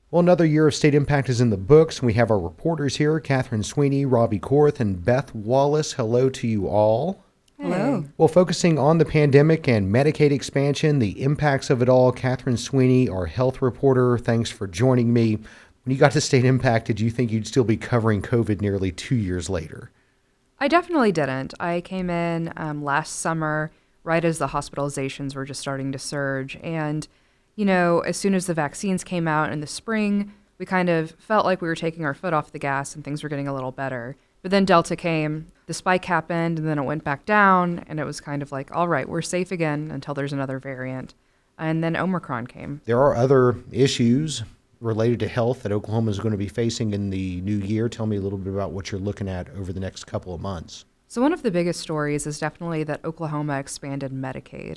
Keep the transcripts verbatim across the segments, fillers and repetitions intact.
Well, another year of State Impact is in the books. We have our reporters here, Catherine Sweeney, Robbie Korth, and Beth Wallace. Hello to you all. Hello. Well, focusing on the pandemic and Medicaid expansion, the impacts of it all, Catherine Sweeney, our health reporter, thanks for joining me. When you got to State Impact, did you think you'd still be covering COVID nearly two years later? I definitely didn't. I came in um, last summer, right as the hospitalizations were just starting to surge. And, you know, as soon as the vaccines came out in the spring, we kind of felt like we were taking our foot off the gas and things were getting a little better. But then Delta came, the spike happened, and then it went back down, and it was kind of like, all right, we're safe again until there's another variant. And then Omicron came. There are other issues related to health that Oklahoma is going to be facing in the new year. Tell me a little bit about what you're looking at over the next couple of months. So one of the biggest stories is definitely that Oklahoma expanded Medicaid.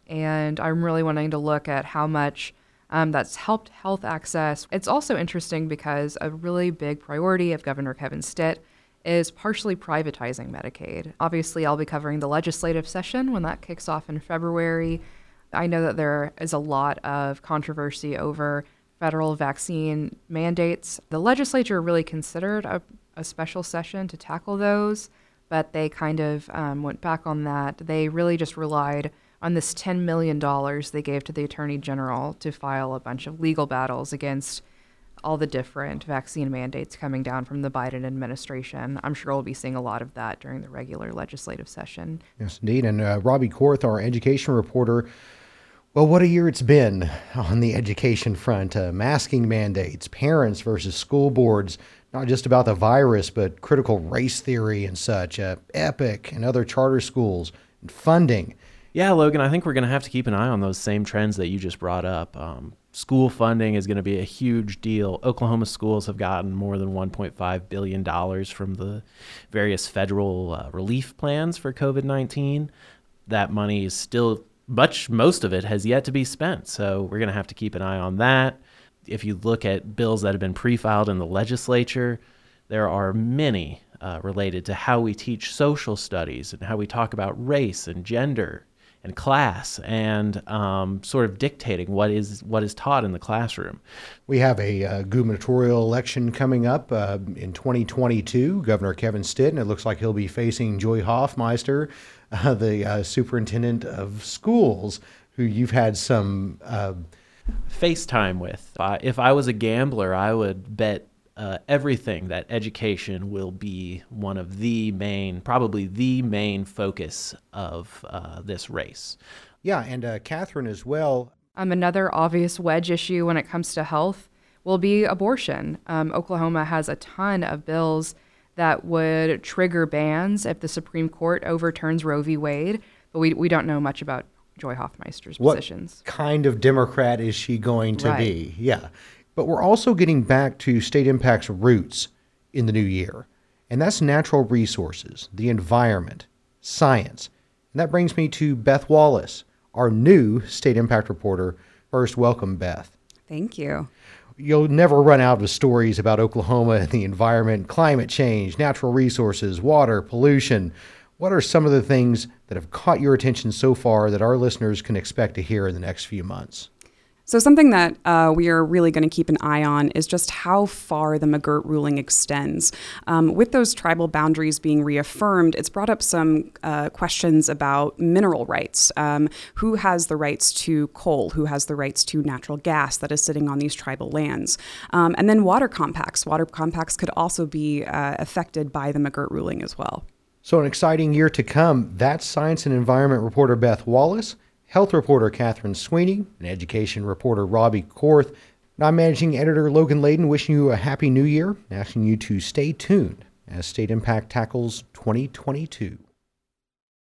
And I'm really wanting to look at how much um, that's helped health access. It's also interesting because a really big priority of Governor Kevin Stitt is partially privatizing Medicaid. Obviously, I'll be covering the legislative session when that kicks off in February. I know that there is a lot of controversy over federal vaccine mandates. The legislature really considered a, a special session to tackle those, but they kind of um, went back on that. They really just relied on this ten million dollars they gave to the Attorney General to file a bunch of legal battles against all the different vaccine mandates coming down from the Biden administration. I'm sure we'll be seeing a lot of that during the regular legislative session. Yes, indeed. And uh, Robbie Korth, our education reporter, well, what a year it's been on the education front. Uh, masking mandates, parents versus school boards, not just about the virus, but critical race theory and such, uh, EPIC and other charter schools, and funding. Yeah, Logan, I think we're going to have to keep an eye on those same trends that you just brought up. Um, school funding is going to be a huge deal. Oklahoma schools have gotten more than one point five billion dollars from the various federal uh, relief plans for COVID nineteen. That money is still, much, most of it has yet to be spent. So we're going to have to keep an eye on that. If you look at bills that have been pre-filed in the legislature, there are many uh, related to how we teach social studies and how we talk about race and gender and class, and um, sort of dictating what is what is taught in the classroom. We have a uh, gubernatorial election coming up uh, in twenty twenty-two. Governor Kevin Stitt, and it looks like he'll be facing Joy Hoffmeister, uh, the uh, superintendent of schools, who you've had some uh, FaceTime with. Uh, if I was a gambler, I would bet Uh, everything that education will be one of the main, probably the main focus of uh, this race. Yeah, and uh, Catherine as well. Um, another obvious wedge issue when it comes to health will be abortion. Um, Oklahoma has a ton of bills that would trigger bans if the Supreme Court overturns Roe v. Wade, but we, we don't know much about Joy Hoffmeister's What positions. What kind of Democrat is she going to Right. be? Yeah. But we're also getting back to State Impact's roots in the new year, and that's natural resources, the environment, science. And that brings me to Beth Wallace, our new State Impact reporter. First, welcome, Beth. Thank you. You'll never run out of stories about Oklahoma and the environment, climate change, natural resources, water, pollution. What are some of the things that have caught your attention so far that our listeners can expect to hear in the next few months? So something that uh, we are really going to keep an eye on is just how far the McGirt ruling extends. Um, with those tribal boundaries being reaffirmed, it's brought up some uh, questions about mineral rights. Um, who has the rights to coal? Who has the rights to natural gas that is sitting on these tribal lands? Um, and then water compacts. Water compacts could also be uh, affected by the McGirt ruling as well. So an exciting year to come. That's Science and Environment reporter Beth Wallace, health reporter Catherine Sweeney, and education reporter Robbie Korth. And I'm managing editor Logan Layden, wishing you a happy new year, asking you to stay tuned as State Impact tackles twenty twenty-two.